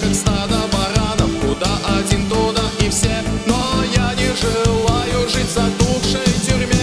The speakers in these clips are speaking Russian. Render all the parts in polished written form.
как стадо баранов, куда один, туда и все. Но я не желаю жить в затухшей тюрьме.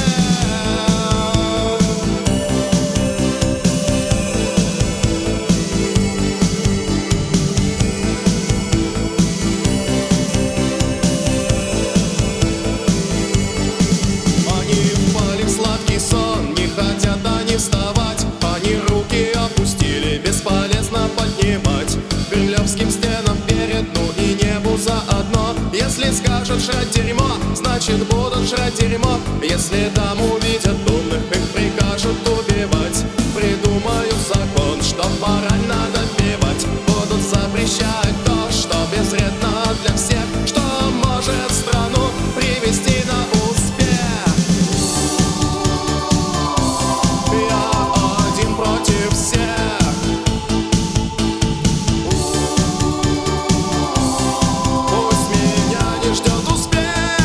Они впали в сладкий сон, не хотят они вставать. Они руки опустили, бесполезно поднимать. Кремлевским стенам перед, ну и небу заодно. Если скажут жрать дерьмо, значит будут жрать дерьмо. Если там увидят умных, их прикажут убивать. Придумают закон, что мораль надо певать. Будут запрещать то, что безвредно для всех, что может страну привести на успех. Я один против всех. Пусть меня не ждет успех.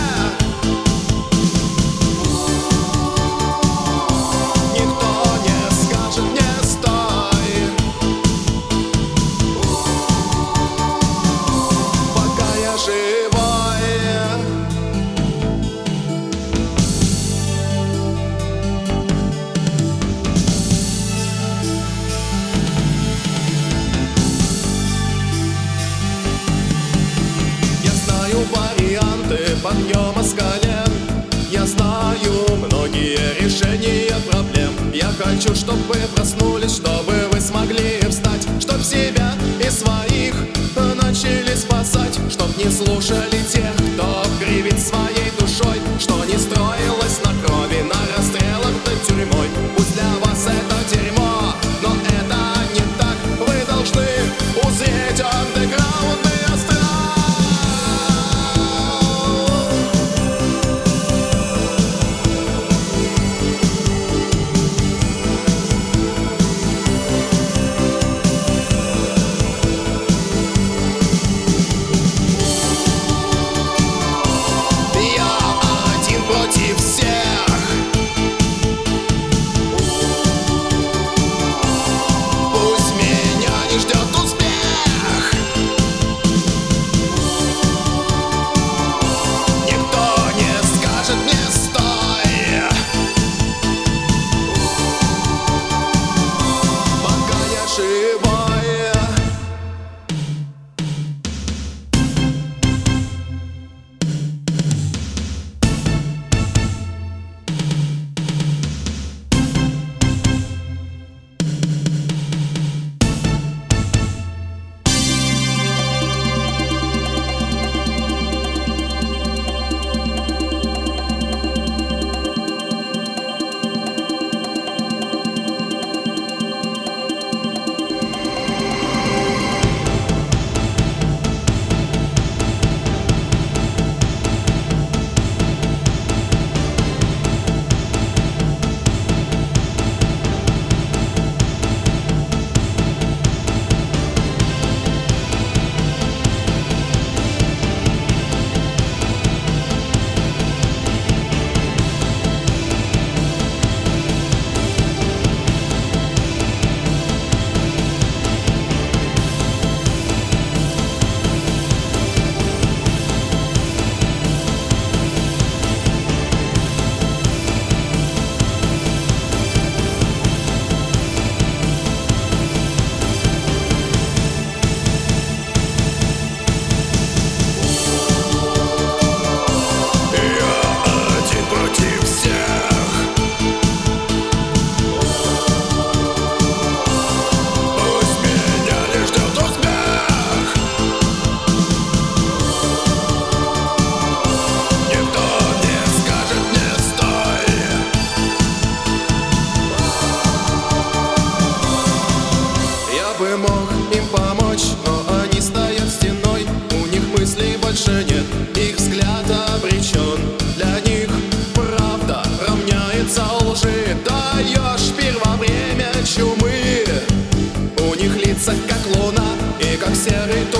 Никто не скажет мне стой, пока я живой. Я знаю варианты подъема с колен. Я знаю многие решения проблем. Я хочу, чтобы вы проснулись, чтобы вы смогли встать, чтоб себя и своих начали спасать, чтоб не слушали тех, кто кривит своей душой, что не строилось на крови, на расстрелах над тюрьмой. Пусть для вас это дерьмо, но это не так. Вы должны узреть андеграундный астрал. Я один против всех. Пусть меня не ждет успех. Никто не скажет мне стой, пока я живой. Мог им помочь, но они стоят стеной. У них мыслей больше нет, их взгляд обречен. Для них правда равняется лжи. Даешь пир во время чумы. У них лица как луна и как серый